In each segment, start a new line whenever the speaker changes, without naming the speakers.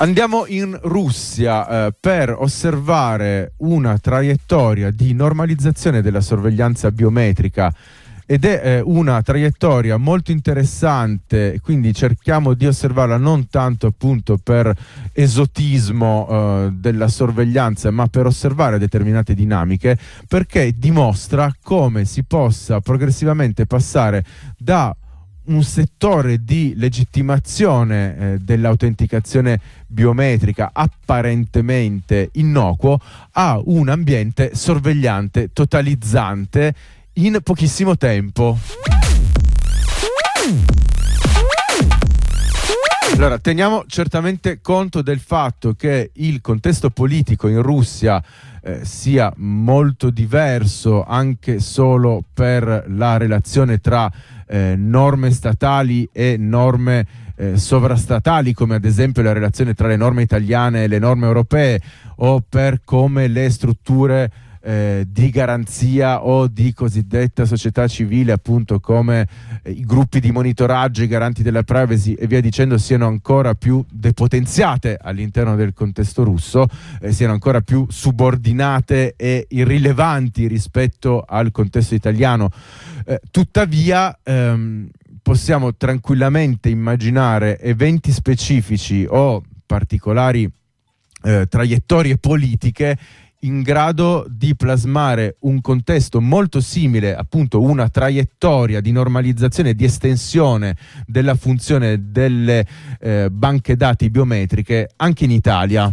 Andiamo in Russia per osservare una traiettoria di normalizzazione della sorveglianza biometrica, ed è una traiettoria molto interessante, quindi cerchiamo di osservarla non tanto appunto per esotismo della sorveglianza, ma per osservare determinate dinamiche, perché dimostra come si possa progressivamente passare da un settore di legittimazione dell'autenticazione biometrica apparentemente innocuo a un ambiente sorvegliante, totalizzante in pochissimo tempo. Allora, teniamo certamente conto del fatto che il contesto politico in Russia sia molto diverso anche solo per la relazione tra norme statali e norme sovrastatali, come ad esempio la relazione tra le norme italiane e le norme europee, o per come le strutture di garanzia o di cosiddetta società civile, appunto come i gruppi di monitoraggio, i garanti della privacy e via dicendo, siano ancora più depotenziate all'interno del contesto russo, siano ancora più subordinate e irrilevanti rispetto al contesto italiano. Tuttavia possiamo tranquillamente immaginare eventi specifici o particolari traiettorie politiche in grado di plasmare un contesto molto simile, appunto una traiettoria di normalizzazione e di estensione della funzione delle banche dati biometriche anche in Italia.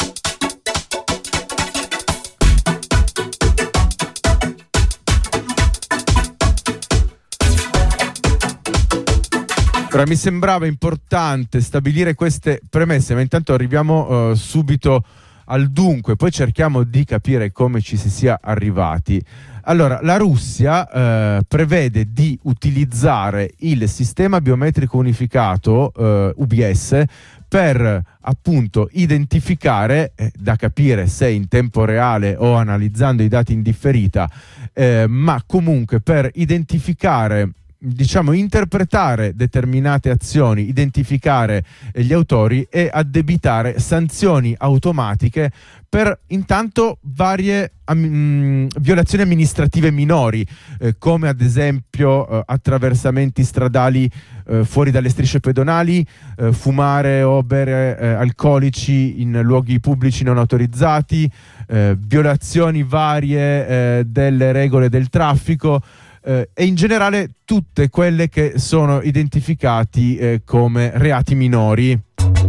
Ora, mi sembrava importante stabilire queste premesse, ma intanto arriviamo subito al dunque, poi cerchiamo di capire come ci si sia arrivati. Allora, la Russia prevede di utilizzare il sistema biometrico unificato UBS per appunto identificare, da capire se in tempo reale o analizzando i dati in differita, ma comunque per identificare, diciamo, interpretare determinate azioni, identificare gli autori e addebitare sanzioni automatiche per intanto varie violazioni amministrative minori, come ad esempio attraversamenti stradali fuori dalle strisce pedonali, fumare o bere alcolici in luoghi pubblici non autorizzati, violazioni varie delle regole del traffico, e in generale tutte quelle che sono identificati come reati minori.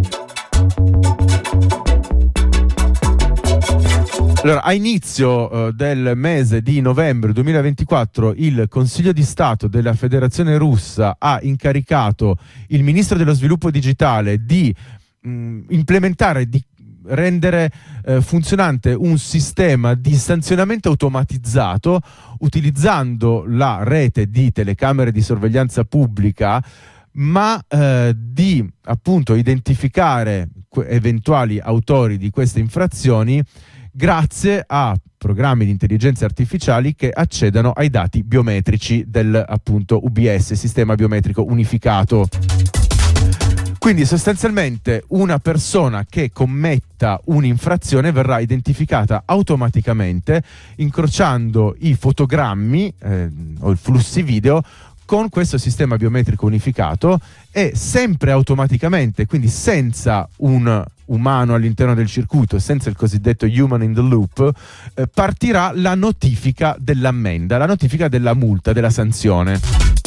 Allora, a inizio del mese di novembre 2024 il Consiglio di Stato della Federazione Russa ha incaricato il Ministro dello Sviluppo Digitale di implementare, di rendere funzionante un sistema di sanzionamento automatizzato utilizzando la rete di telecamere di sorveglianza pubblica, ma di appunto identificare eventuali autori di queste infrazioni grazie a programmi di intelligenza artificiali che accedano ai dati biometrici del appunto UBS, sistema biometrico unificato. Quindi sostanzialmente una persona che commetta un'infrazione verrà identificata automaticamente incrociando i fotogrammi o i flussi video con questo sistema biometrico unificato, e sempre automaticamente, quindi senza un umano all'interno del circuito, senza il cosiddetto human in the loop, partirà la notifica dell'ammenda, la notifica della multa, della sanzione.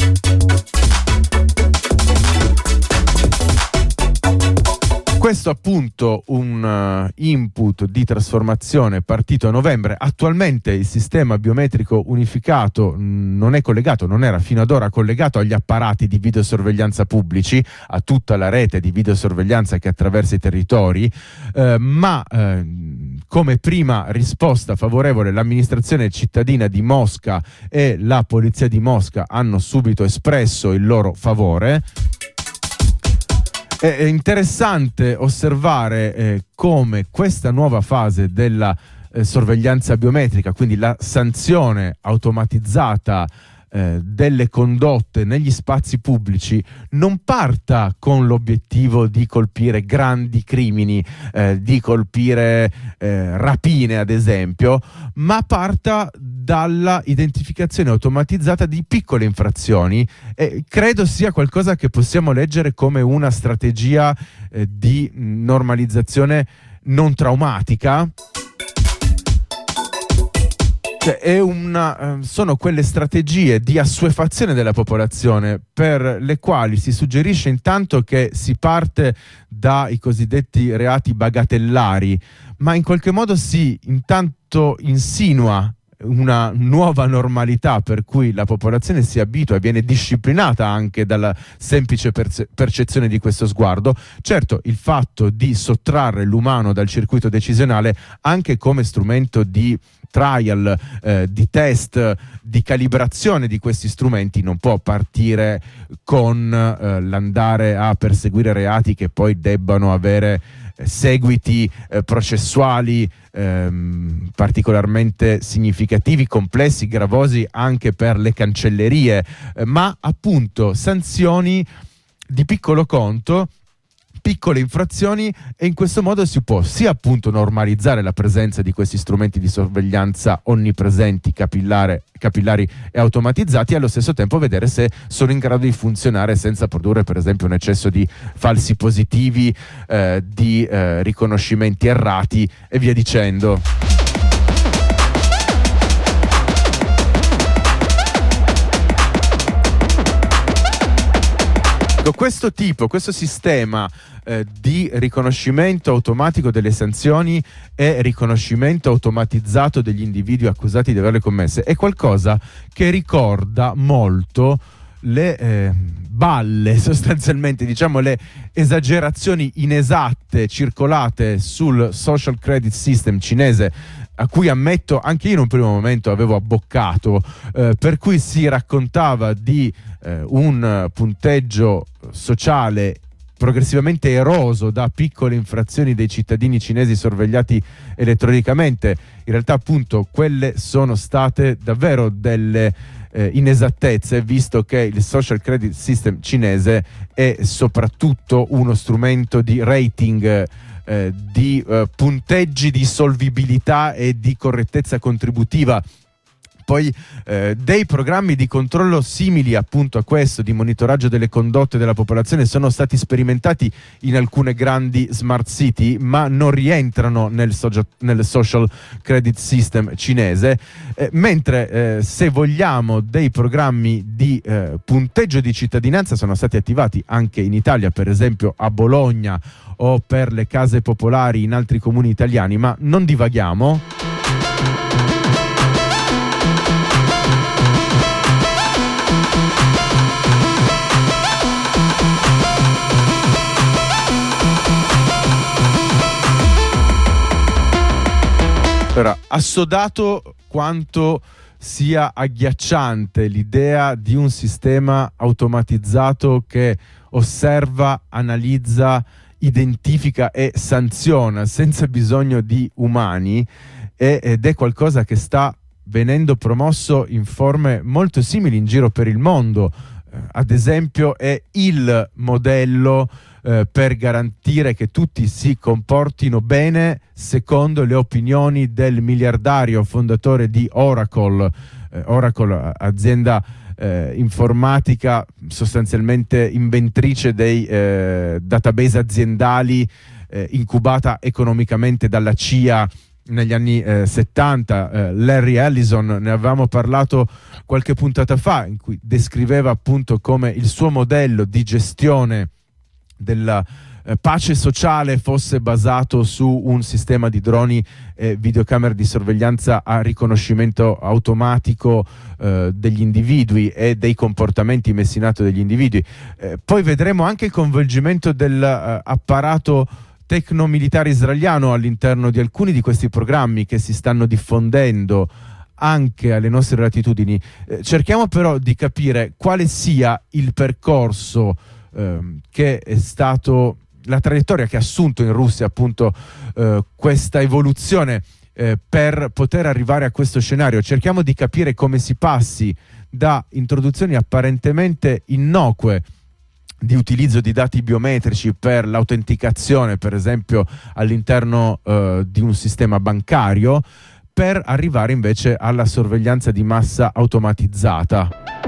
Questo appunto un input di trasformazione partito a novembre. Attualmente il sistema biometrico unificato non è collegato, non era fino ad ora collegato agli apparati di videosorveglianza pubblici, a tutta la rete di videosorveglianza che attraversa i territori, ma come prima risposta favorevole l'amministrazione cittadina di Mosca e la polizia di Mosca hanno subito espresso il loro favore. È interessante osservare come questa nuova fase della sorveglianza biometrica, quindi la sanzione automatizzata delle condotte negli spazi pubblici non parta con l'obiettivo di colpire grandi crimini, di colpire rapine ad esempio, ma parta dalla identificazione automatizzata di piccole infrazioni. Credo sia qualcosa che possiamo leggere come una strategia di normalizzazione non traumatica. Sono quelle strategie di assuefazione della popolazione per le quali si suggerisce intanto che si parte dai cosiddetti reati bagatellari, ma in qualche modo si intanto insinua una nuova normalità per cui la popolazione si abitua e viene disciplinata anche dalla semplice percezione di questo sguardo. Certo, il fatto di sottrarre l'umano dal circuito decisionale anche come strumento di trial, di test, di calibrazione di questi strumenti non può partire con l'andare a perseguire reati che poi debbano avere seguiti processuali particolarmente significativi, complessi, gravosi anche per le cancellerie, ma appunto sanzioni di piccolo conto, piccole infrazioni, e in questo modo si può sia appunto normalizzare la presenza di questi strumenti di sorveglianza onnipresenti, capillari e automatizzati, e allo stesso tempo vedere se sono in grado di funzionare senza produrre per esempio un eccesso di falsi positivi, di riconoscimenti errati e via dicendo. Questo sistema di riconoscimento automatico delle sanzioni e riconoscimento automatizzato degli individui accusati di averle commesse è qualcosa che ricorda molto le balle, sostanzialmente, diciamo le esagerazioni inesatte circolate sul social credit system cinese, a cui ammetto anche io in un primo momento avevo abboccato, per cui si raccontava di un punteggio sociale progressivamente eroso da piccole infrazioni dei cittadini cinesi sorvegliati elettronicamente. In realtà appunto quelle sono state davvero delle inesattezze, visto che il social credit system cinese è soprattutto uno strumento di rating, di punteggi di solvibilità e di correttezza contributiva. Poi dei programmi di controllo simili appunto a questo, di monitoraggio delle condotte della popolazione, sono stati sperimentati in alcune grandi smart city, ma non rientrano nel social credit system cinese, mentre se vogliamo dei programmi di punteggio di cittadinanza sono stati attivati anche in Italia, per esempio a Bologna o per le case popolari in altri comuni italiani, ma non divaghiamo. Allora, assodato quanto sia agghiacciante l'idea di un sistema automatizzato che osserva, analizza, identifica e sanziona senza bisogno di umani, ed è qualcosa che sta venendo promosso in forme molto simili in giro per il mondo. Ad esempio è il modello per garantire che tutti si comportino bene secondo le opinioni del miliardario fondatore di Oracle, azienda informatica sostanzialmente inventrice dei database aziendali, incubata economicamente dalla CIA negli anni 70. Larry Ellison, ne avevamo parlato qualche puntata fa, in cui descriveva appunto come il suo modello di gestione della pace sociale fosse basato su un sistema di droni e videocamere di sorveglianza a riconoscimento automatico degli individui e dei comportamenti messi in atto degli individui. Poi vedremo anche il coinvolgimento dell'apparato tecnomilitare israeliano all'interno di alcuni di questi programmi che si stanno diffondendo anche alle nostre latitudini. Cerchiamo però di capire quale sia il percorso che è stato, la traiettoria che ha assunto in Russia appunto questa evoluzione per poter arrivare a questo scenario. Cerchiamo di capire come si passi da introduzioni apparentemente innocue di utilizzo di dati biometrici per l'autenticazione, per esempio all'interno di un sistema bancario, per arrivare invece alla sorveglianza di massa automatizzata.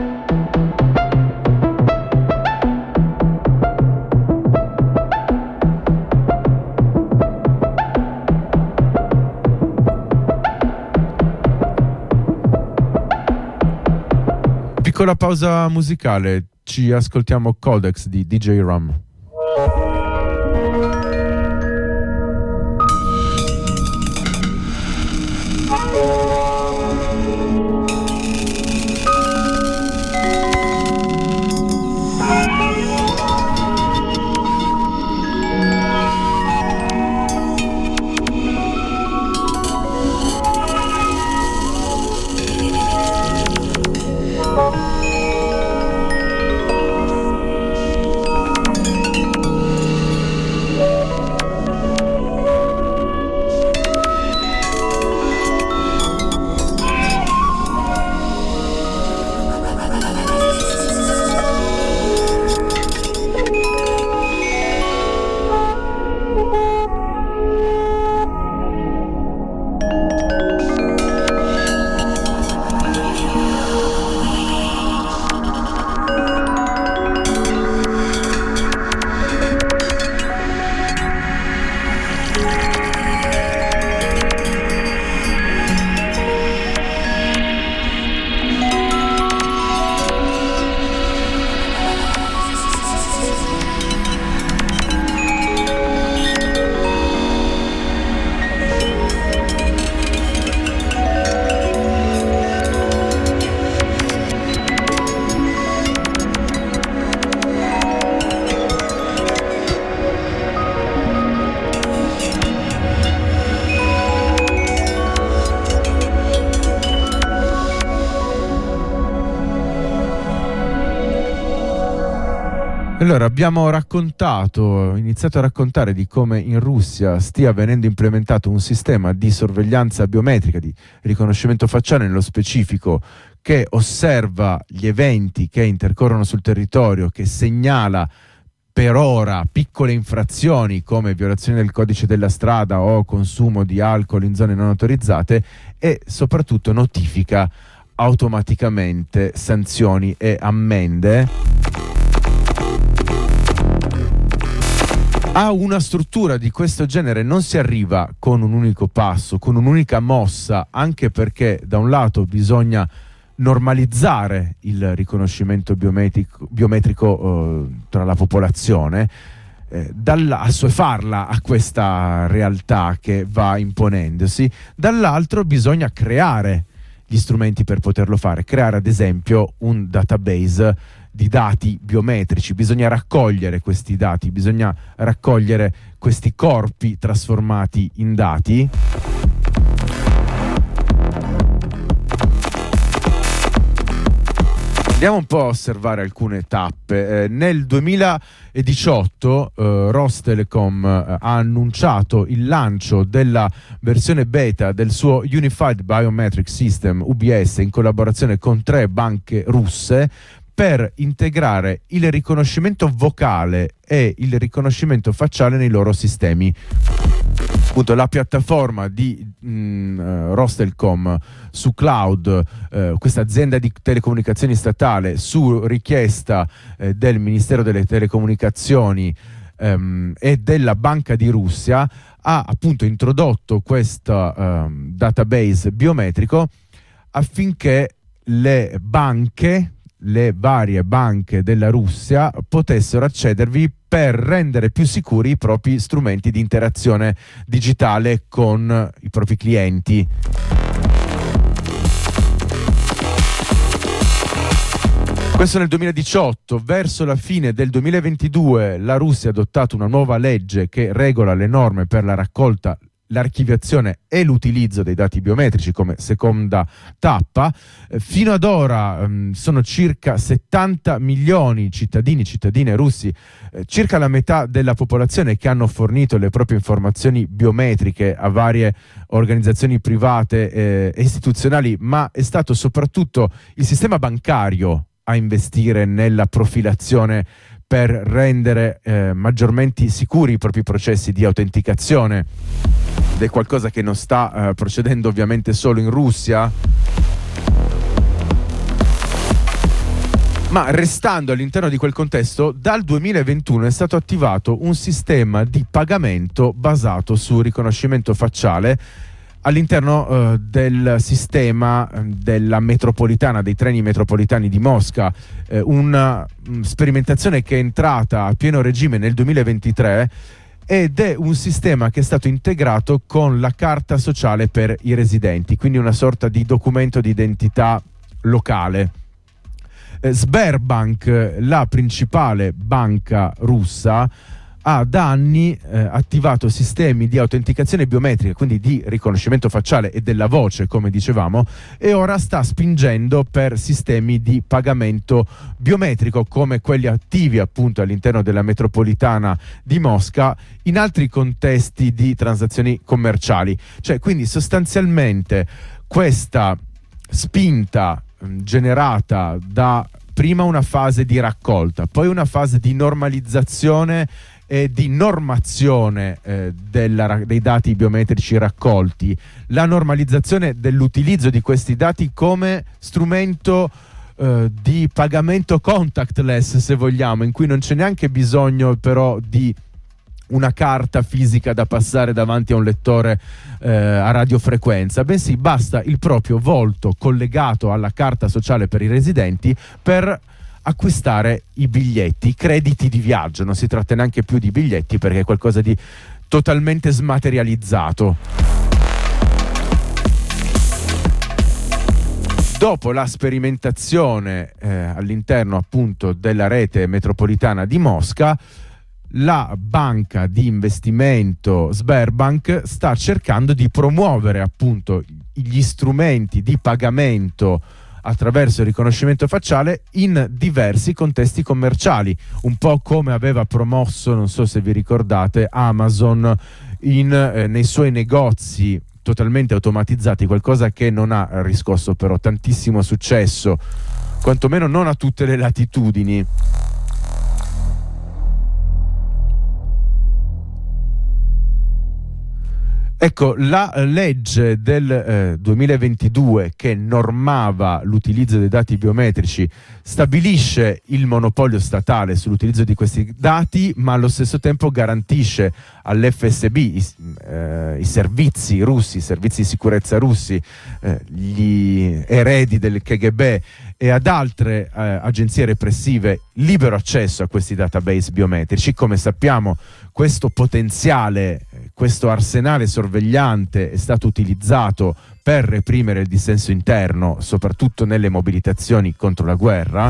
Piccola pausa musicale, ci ascoltiamo Codex di DJ Rum. Allora, abbiamo iniziato a raccontare di come in Russia stia venendo implementato un sistema di sorveglianza biometrica, di riconoscimento facciale nello specifico, che osserva gli eventi che intercorrono sul territorio, che segnala per ora piccole infrazioni come violazione del codice della strada o consumo di alcol in zone non autorizzate, e soprattutto notifica automaticamente sanzioni e ammende. A una struttura di questo genere non si arriva con un unico passo, con un'unica mossa, anche perché da un lato bisogna normalizzare il riconoscimento biometrico tra la popolazione, assuefarla a questa realtà che va imponendosi, dall'altro bisogna creare gli strumenti per poterlo fare, creare ad esempio un database di dati biometrici. Bisogna raccogliere questi dati, bisogna raccogliere questi corpi trasformati in dati. Andiamo un po' a osservare alcune tappe. Nel 2018 Rostelecom ha annunciato il lancio della versione beta del suo Unified Biometric System, UBS, in collaborazione con 3 banche russe, per integrare il riconoscimento vocale e il riconoscimento facciale nei loro sistemi. Appunto, la piattaforma di Rostelecom su cloud, questa azienda di telecomunicazioni statale, su richiesta del Ministero delle Telecomunicazioni e della Banca di Russia, ha appunto introdotto questo database biometrico affinché le varie banche della Russia potessero accedervi per rendere più sicuri i propri strumenti di interazione digitale con i propri clienti. Questo nel 2018. Verso la fine del 2022 la Russia ha adottato una nuova legge che regola le norme per la raccolta l'archiviazione e l'utilizzo dei dati biometrici come seconda tappa. Fino ad ora sono circa 70 milioni cittadine russi, circa la metà della popolazione, che hanno fornito le proprie informazioni biometriche a varie organizzazioni private e istituzionali, ma è stato soprattutto il sistema bancario a investire nella profilazione per rendere maggiormente sicuri i propri processi di autenticazione. Ed è qualcosa che non sta procedendo ovviamente solo in Russia, ma restando all'interno di quel contesto, dal 2021 è stato attivato un sistema di pagamento basato su riconoscimento facciale all'interno del sistema della metropolitana, dei treni metropolitani di Mosca, una sperimentazione che è entrata a pieno regime nel 2023 ed è un sistema che è stato integrato con la carta sociale per i residenti, quindi una sorta di documento di identità locale. Sberbank, la principale banca russa, ha da anni attivato sistemi di autenticazione biometrica, quindi di riconoscimento facciale e della voce, come dicevamo, e ora sta spingendo per sistemi di pagamento biometrico come quelli attivi appunto all'interno della metropolitana di Mosca in altri contesti di transazioni commerciali. Cioè, quindi sostanzialmente questa spinta generata da prima una fase di raccolta, poi una fase di normalizzazione e di normazione dei dati biometrici raccolti, la normalizzazione dell'utilizzo di questi dati come strumento di pagamento contactless, se vogliamo, in cui non c'è neanche bisogno però di una carta fisica da passare davanti a un lettore a radiofrequenza, bensì basta il proprio volto collegato alla carta sociale per i residenti per acquistare i biglietti, i crediti di viaggio. Non si tratta neanche più di biglietti perché è qualcosa di totalmente smaterializzato. Dopo la sperimentazione all'interno appunto della rete metropolitana di Mosca, la banca di investimento Sberbank sta cercando di promuovere appunto gli strumenti di pagamento attraverso il riconoscimento facciale in diversi contesti commerciali, un po' come aveva promosso, non so se vi ricordate, Amazon nei suoi negozi totalmente automatizzati, qualcosa che non ha riscosso però tantissimo successo, quantomeno non a tutte le latitudini. Ecco, la legge del 2022 che normava l'utilizzo dei dati biometrici stabilisce il monopolio statale sull'utilizzo di questi dati, ma allo stesso tempo garantisce all'FSB, i servizi russi, i servizi di sicurezza russi, gli eredi del KGB e ad altre agenzie repressive libero accesso a questi database biometrici. Come sappiamo, questo potenziale, questo arsenale sorvegliante è stato utilizzato per reprimere il dissenso interno, soprattutto nelle mobilitazioni contro la guerra.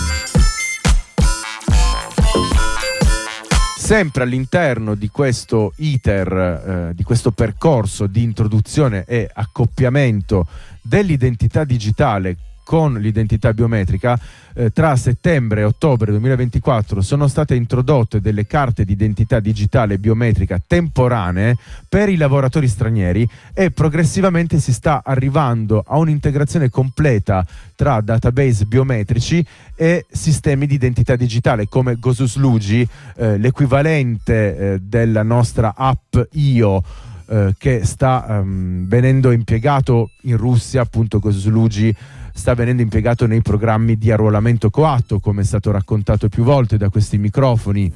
Sempre all'interno di questo iter, di questo percorso di introduzione e accoppiamento dell'identità digitale con l'identità biometrica, tra settembre e ottobre 2024 sono state introdotte delle carte di identità digitale biometrica temporanee per i lavoratori stranieri e progressivamente si sta arrivando a un'integrazione completa tra database biometrici e sistemi di identità digitale come Gosluji, l'equivalente della nostra app Io, che sta venendo impiegato in Russia. Appunto Gosluji sta venendo impiegato nei programmi di arruolamento coatto, come è stato raccontato più volte da questi microfoni.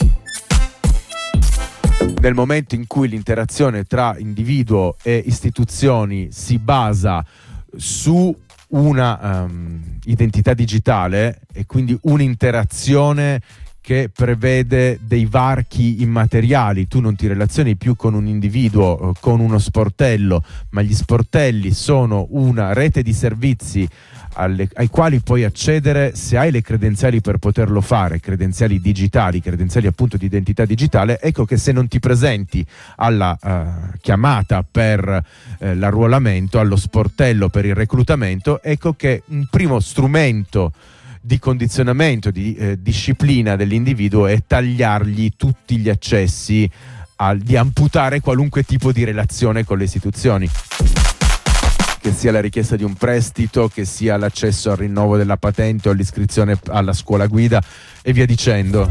Nel momento in cui l'interazione tra individuo e istituzioni si basa su una identità digitale e quindi un'interazione che prevede dei varchi immateriali, tu non ti relazioni più con un individuo, con uno sportello, ma gli sportelli sono una rete di servizi ai quali puoi accedere se hai le credenziali per poterlo fare, credenziali digitali, credenziali appunto di identità digitale. Ecco che se non ti presenti alla chiamata per l'arruolamento, allo sportello per il reclutamento, ecco che un primo strumento di condizionamento, di disciplina dell'individuo è tagliargli tutti gli accessi, di amputare qualunque tipo di relazione con le istituzioni, che sia la richiesta di un prestito, che sia l'accesso al rinnovo della patente o all'iscrizione alla scuola guida e via dicendo.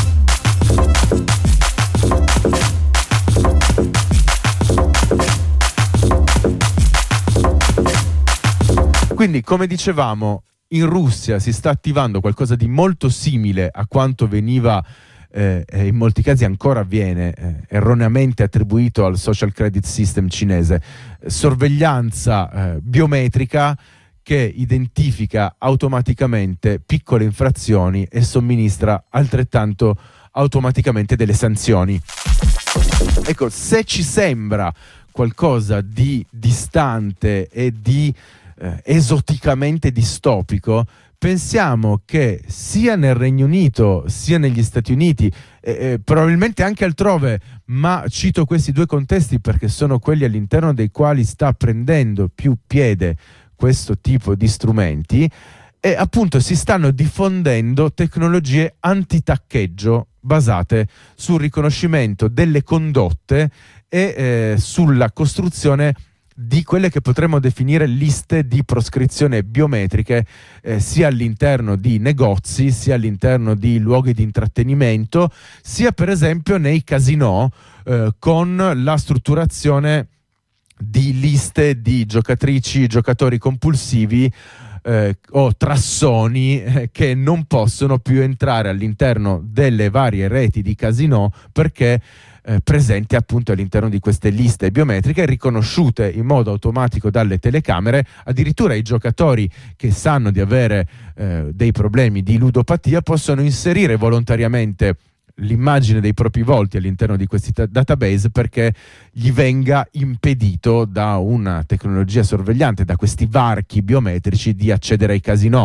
Quindi, come dicevamo, in Russia si sta attivando qualcosa di molto simile a quanto veniva in molti casi ancora avviene erroneamente attribuito al social credit system cinese, sorveglianza biometrica che identifica automaticamente piccole infrazioni e somministra altrettanto automaticamente delle sanzioni. Ecco, se ci sembra qualcosa di distante e di esoticamente distopico, pensiamo che sia nel Regno Unito sia negli Stati Uniti, probabilmente anche altrove, ma cito questi due contesti perché sono quelli all'interno dei quali sta prendendo più piede questo tipo di strumenti, e appunto si stanno diffondendo tecnologie antitaccheggio basate sul riconoscimento delle condotte e sulla costruzione di quelle che potremmo definire liste di proscrizione biometriche, sia all'interno di negozi, sia all'interno di luoghi di intrattenimento, sia per esempio nei casinò, con la strutturazione di liste di giocatrici, giocatori compulsivi o trassoni che non possono più entrare all'interno delle varie reti di casinò perché presenti appunto all'interno di queste liste biometriche riconosciute in modo automatico dalle telecamere. Addirittura i giocatori che sanno di avere dei problemi di ludopatia possono inserire volontariamente l'immagine dei propri volti all'interno di questi database perché gli venga impedito da una tecnologia sorvegliante, da questi varchi biometrici, di accedere ai casinò.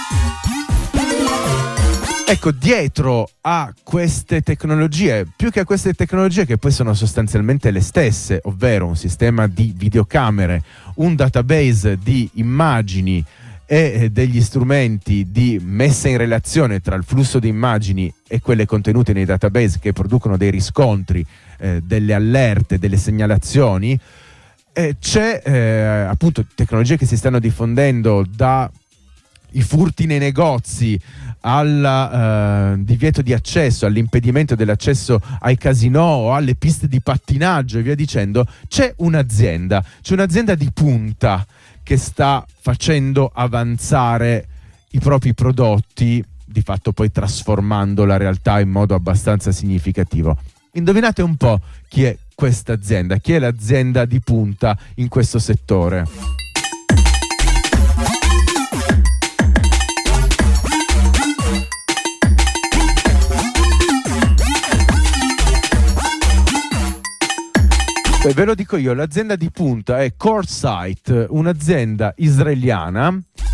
Ecco, dietro a queste tecnologie, più che a queste tecnologie che poi sono sostanzialmente le stesse, ovvero un sistema di videocamere, un database di immagini e degli strumenti di messa in relazione tra il flusso di immagini e quelle contenute nei database che producono dei riscontri, delle allerte, delle segnalazioni, c'è appunto tecnologie che si stanno diffondendo da i furti nei negozi al divieto di accesso, all'impedimento dell'accesso ai casinò o alle piste di pattinaggio e via dicendo. C'è un'azienda di punta che sta facendo avanzare i propri prodotti, di fatto poi trasformando la realtà in modo abbastanza significativo. Indovinate un po' chi è questa azienda, chi è l'azienda di punta in questo settore? Ve lo dico io, l'azienda di punta è CoreSight, un'azienda israeliana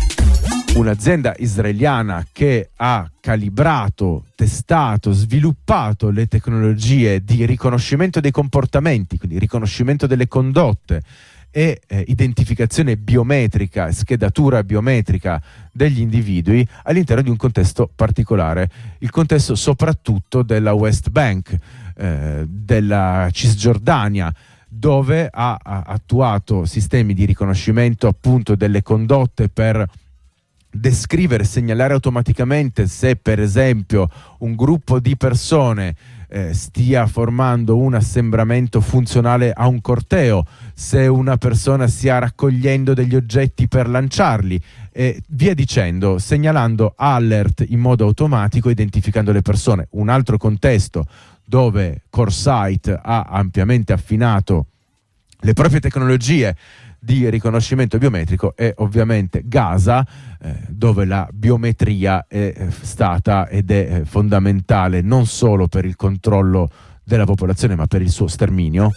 che ha calibrato, testato, sviluppato le tecnologie di riconoscimento dei comportamenti, quindi riconoscimento delle condotte e identificazione biometrica, schedatura biometrica degli individui all'interno di un contesto particolare, il contesto soprattutto della West Bank, della Cisgiordania, dove ha attuato sistemi di riconoscimento appunto delle condotte per descrivere, segnalare automaticamente se per esempio un gruppo di persone stia formando un assembramento funzionale a un corteo, se una persona stia raccogliendo degli oggetti per lanciarli e via dicendo, segnalando alert in modo automatico, identificando le persone. Un altro contesto dove CoreSight ha ampiamente affinato le proprie tecnologie di riconoscimento biometrico è ovviamente Gaza, dove la biometria è stata ed è fondamentale non solo per il controllo della popolazione ma per il suo sterminio.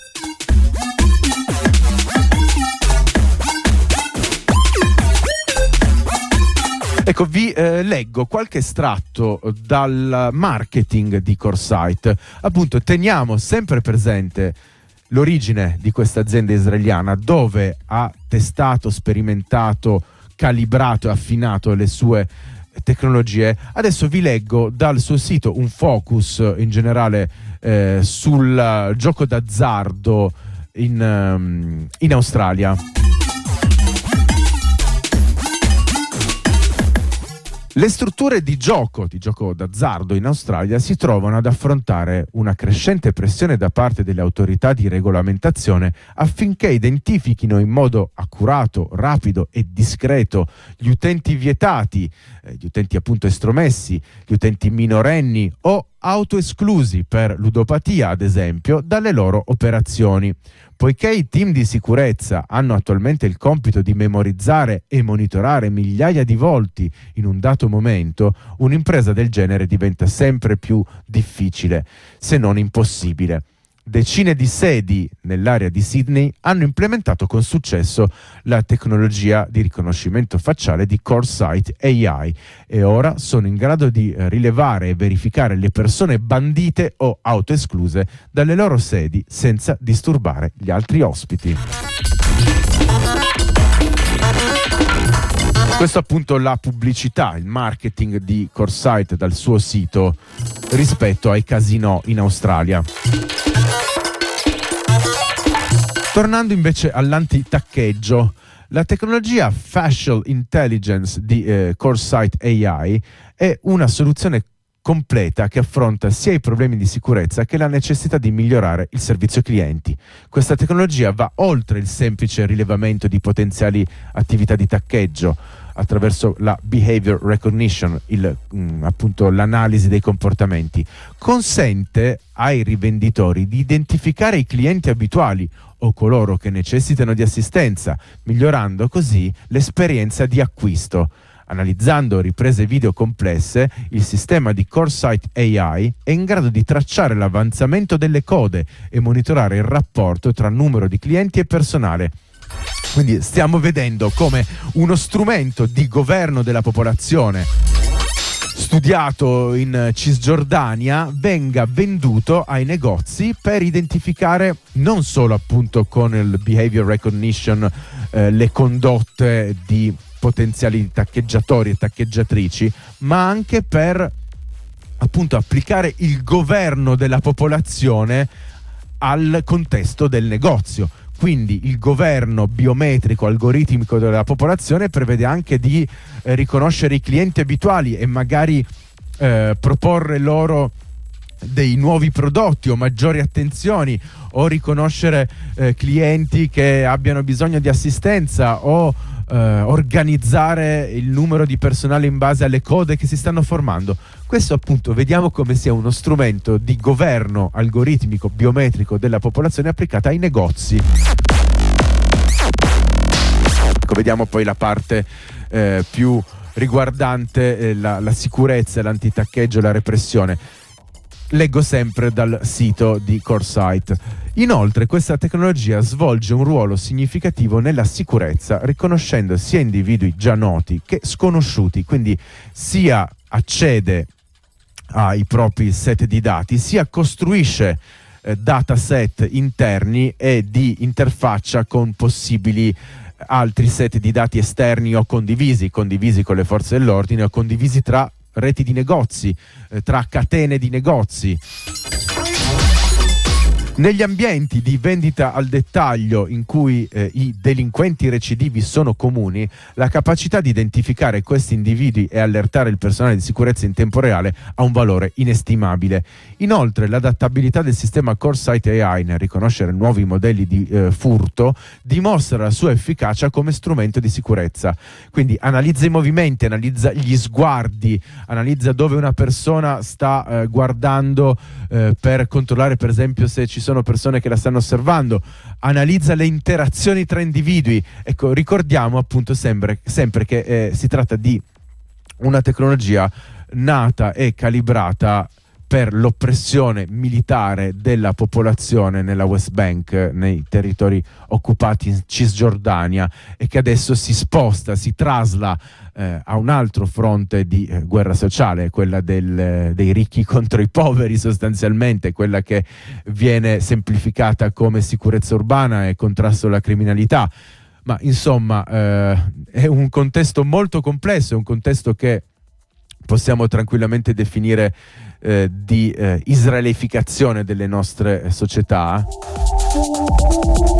Ecco, vi leggo qualche estratto dal marketing di CoreSite. Appunto, teniamo sempre presente l'origine di questa azienda israeliana, dove ha testato, sperimentato, calibrato e affinato le sue tecnologie. Adesso vi leggo dal suo sito un focus in generale sul gioco d'azzardo in Australia. Le strutture di gioco d'azzardo in Australia si trovano ad affrontare una crescente pressione da parte delle autorità di regolamentazione affinché identifichino in modo accurato, rapido e discreto gli utenti vietati, gli utenti appunto estromessi, gli utenti minorenni o autoesclusi per ludopatia, ad esempio, dalle loro operazioni. Poiché i team di sicurezza hanno attualmente il compito di memorizzare e monitorare migliaia di volti in un dato momento, un'impresa del genere diventa sempre più difficile, se non impossibile. Decine di sedi nell'area di Sydney hanno implementato con successo la tecnologia di riconoscimento facciale di CoreSite AI e ora sono in grado di rilevare e verificare le persone bandite o autoescluse dalle loro sedi senza disturbare gli altri ospiti. Questo appunto la pubblicità, il marketing di CoreSite dal suo sito rispetto ai casinò in Australia. Tornando invece all'antitaccheggio, la tecnologia Facial Intelligence di CoreSite AI è una soluzione completa che affronta sia i problemi di sicurezza che la necessità di migliorare il servizio clienti. Questa tecnologia va oltre il semplice rilevamento di potenziali attività di taccheggio attraverso la behavior recognition, appunto l'analisi dei comportamenti. Consente ai rivenditori di identificare i clienti abituali o coloro che necessitano di assistenza, migliorando così l'esperienza di acquisto. Analizzando riprese video complesse, il sistema di CoreSite AI è in grado di tracciare l'avanzamento delle code e monitorare il rapporto tra numero di clienti e personale. Quindi stiamo vedendo come uno strumento di governo della popolazione studiato in Cisgiordania venga venduto ai negozi per identificare non solo appunto con il behavior recognition le condotte di potenziali taccheggiatori e taccheggiatrici, ma anche per appunto applicare il governo della popolazione al contesto del negozio. Quindi il governo biometrico, algoritmico della popolazione prevede anche di riconoscere i clienti abituali e magari proporre loro dei nuovi prodotti o maggiori attenzioni, o riconoscere clienti che abbiano bisogno di assistenza, o organizzare il numero di personale in base alle code che si stanno formando. Questo appunto vediamo come sia uno strumento di governo algoritmico biometrico della popolazione applicata ai negozi. Ecco, vediamo poi la parte più riguardante la sicurezza, l'antitaccheggio e la repressione. Leggo sempre dal sito di CoreSite. Inoltre, questa tecnologia svolge un ruolo significativo nella sicurezza, riconoscendo sia individui già noti che sconosciuti, quindi sia accede ai propri set di dati, sia costruisce dataset interni e di interfaccia con possibili altri set di dati esterni o condivisi con le forze dell'ordine o condivisi tra reti di negozi, tra catene di negozi. Negli ambienti di vendita al dettaglio in cui i delinquenti recidivi sono comuni, la capacità di identificare questi individui e allertare il personale di sicurezza in tempo reale ha un valore inestimabile. Inoltre, l'adattabilità del sistema CoreSite AI nel riconoscere nuovi modelli di furto dimostra la sua efficacia come strumento di sicurezza. Quindi analizza i movimenti, analizza gli sguardi, analizza dove una persona sta guardando per controllare per esempio se ci sono persone che la stanno osservando, analizza le interazioni tra individui. Ecco, ricordiamo appunto sempre che si tratta di una tecnologia nata e calibrata per l'oppressione militare della popolazione nella West Bank, nei territori occupati in Cisgiordania, e che adesso si sposta, si trasla a un altro fronte di guerra sociale, quella dei ricchi contro i poveri, sostanzialmente, quella che viene semplificata come sicurezza urbana e contrasto alla criminalità. Ma insomma è un contesto molto complesso, è un contesto che possiamo tranquillamente definire di israelificazione delle nostre società.